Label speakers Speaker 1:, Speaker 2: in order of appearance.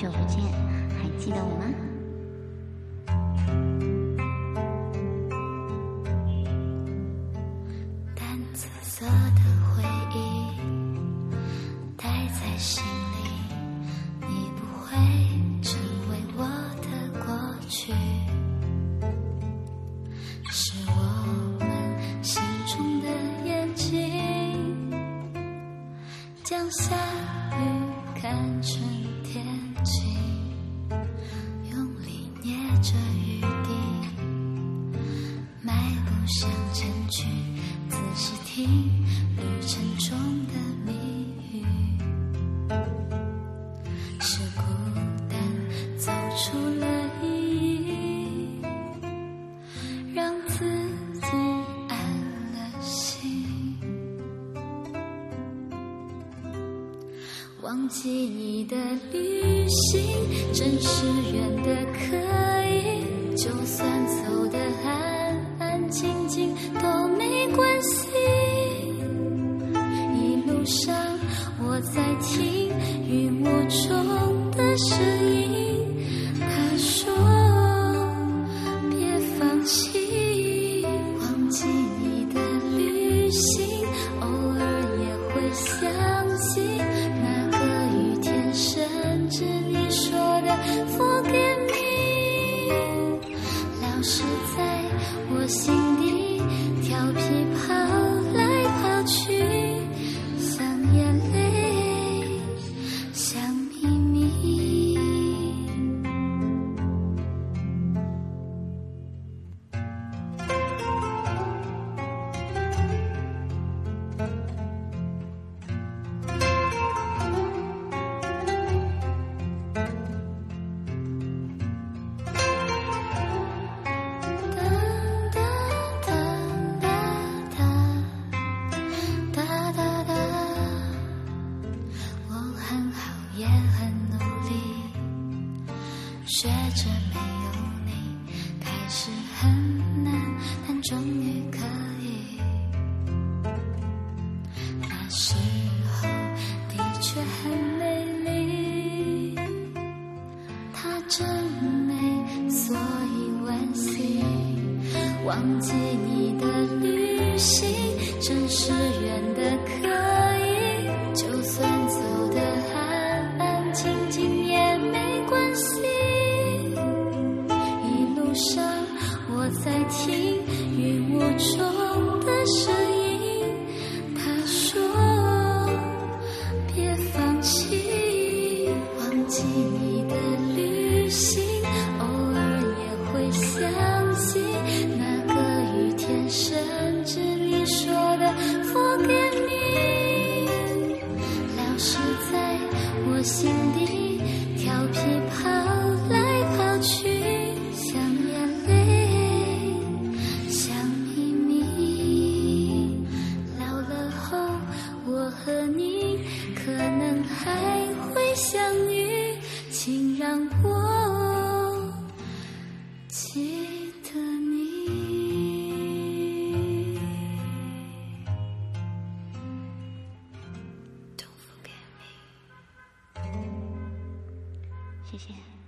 Speaker 1: 久不见，还记得我吗？
Speaker 2: 淡紫色的回忆待在心里，你不会成为我的过去，是我们心中的眼睛，将下雨看成天晴，用力捏着雨滴，迈步向前去，仔细听旅程中的谜语，是孤单走出了意义，让自己安了心。忘记你的旅行，真是远的可以，就算走得安安静静都没关系。一路上我在听云雾中的声音，他说别放弃。忘记你的旅行，偶尔也会想起那个雨天，甚至你说的 Forgive me， 老是在我心底调皮跑来跑去，像眼泪，像秘密。也很努力，学着没有你开始很难，但终于可以。那时候的确很美丽，它真美，所以惋惜。忘记你的旅行，真是远的可以，就算走得安安静静也没关系。一路上我在听云雾中的声音，他说别放弃。忘记你的旅行，偶尔也会想起那个雨天，甚至你说的 Forgive me， 老是在我心底调皮跑来跑去，像眼泪，像秘密。老了后我和你可能还会相遇，请让我记得你。
Speaker 1: 谢谢。